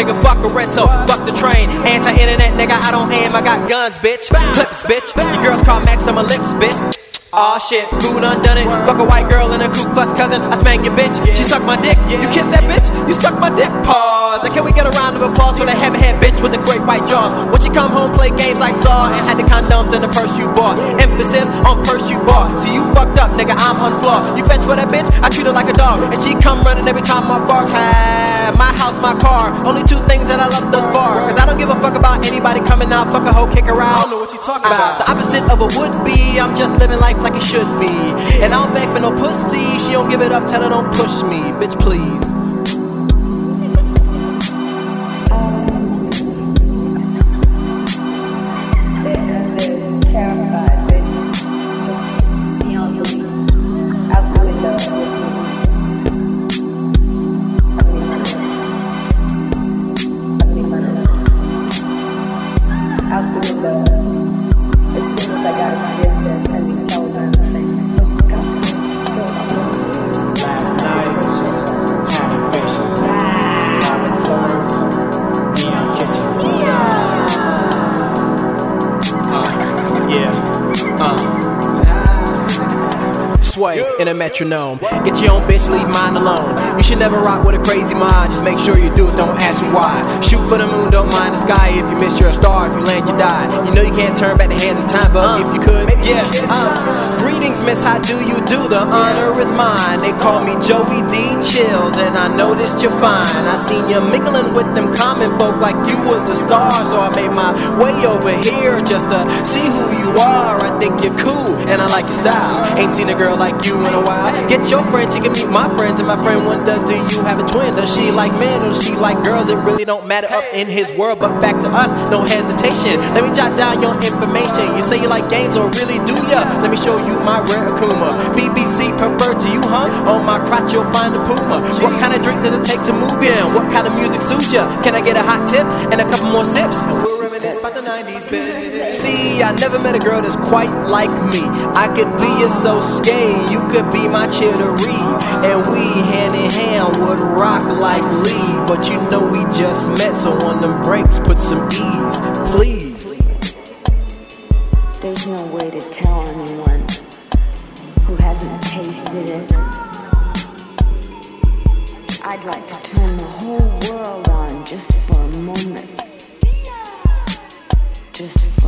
Nigga, fuck a rental, fuck the train. Anti-internet, nigga, I don't aim, I got guns, bitch. Clips, bitch. Your girls call Max on my lips, bitch. Aw shit, who done done it? Fuck a white girl and a Ku Klux cousin. I smang your bitch, she suck my dick. You kiss that bitch, you suck my dick. Pause. Now can we get a round of applause for the heavy-head bitch with the great white jaws? When she come home, play games like Saw and had the condoms in the purse you bought. Emphasis on purse you bought. See you fucked up, nigga, I'm unflawed. You fetch for that bitch, I treat her like a dog, and she come running every time I bark. My house, my car, only two things that I love thus far. Cause I don't give a fuck about anybody coming out, fuck a hoe, kick her out. I don't know what you talking about. The opposite of a would-be, I'm just living life like it should be. And I don't beg for no pussy, she don't give it up, tell her don't push me, bitch please. Sway in a metronome. Get your own bitch, leave mine alone. You should never rock with a crazy mind. Just make sure you do it, don't ask me why. Shoot for the moon, don't mind the sky. If you miss, you're a star. If you land, you die. You know you can't turn back the hands of time, but if you could, maybe yeah. Greetings, miss, how do you do? The honor is mine. They call me Joey D. Chills, and I noticed you're fine. I seen you mingling with them common folk like you was a star, so I made my way over here just to see who you are. I think you're cool, and I like your style. Ain't seen a girl like you in a while. Get your friend, she can meet my friends, and my friend one does. Do you have a twin? Does she like men or does she like girls? It really don't matter up in his world, but back to us, no hesitation. Let me jot down your information. You say you like games, or really do ya? Let me show you my rare Akuma. BBC preferred to you, huh? On my crotch you'll find a Puma. What kind of drink does it take to move in? What kind of music suits ya? Can I get a hot tip and a couple more sips? We'll reminisce about the 90s, bitch. See, I never met a girl that's quite like me. I could be a so scared, you could be my chittery, and we hand in hand would rock like Lee. But you know we just met, so on them breaks put some ease, please. There's no way to tell anyone who hasn't tasted it. I'd like to turn the whole world on just for a moment. Just